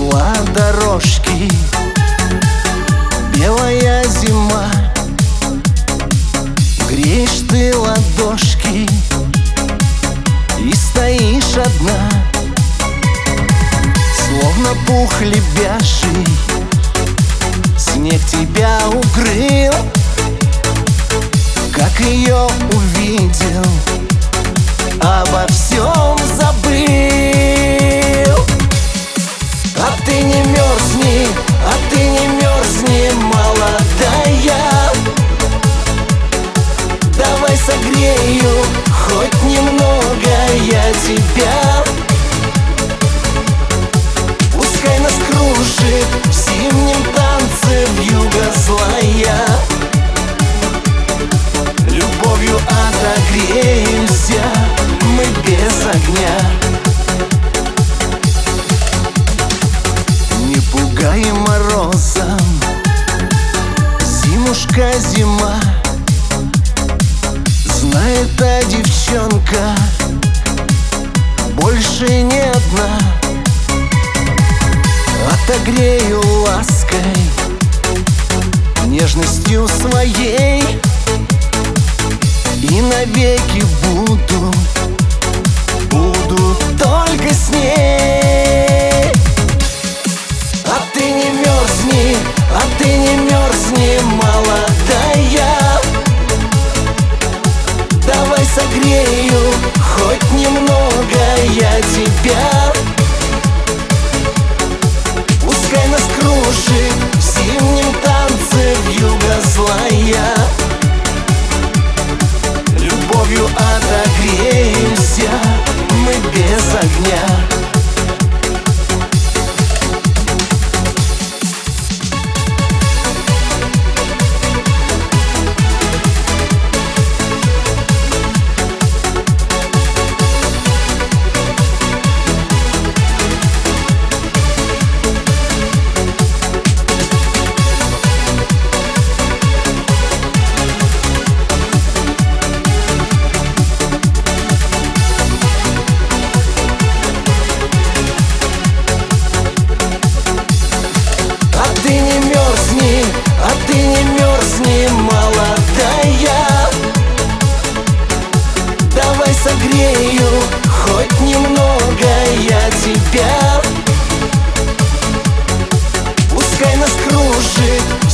устала дорожки, белая зима. Греешь ты ладошки и стоишь одна, словно пух лебяжий. Снег тебя укрыл, как ее увидел, обо всем забыл. А ты не мерзни, а ты не мерзни, молодая. Давай согрею хоть немного я тебя. Пускай нас кружит в зимнем танце вьюга злая. Любовью отогреемся мы без огня. Не пугай морозом, зимушка, зима. Знает та девчонка, больше не одна. Отогрею лаской, нежностью своей, и навеки буду только с ней. А ты не мерзни, а ты не мерзни, молодая. Давай согрею хоть немного я тебя. Пускай нас кружит в зимнем танце вьюга злая. Любовью отогреемся мы без огня. А ты не мерзни, молодая. Давай согрею хоть немного я тебя. Пускай нас кружит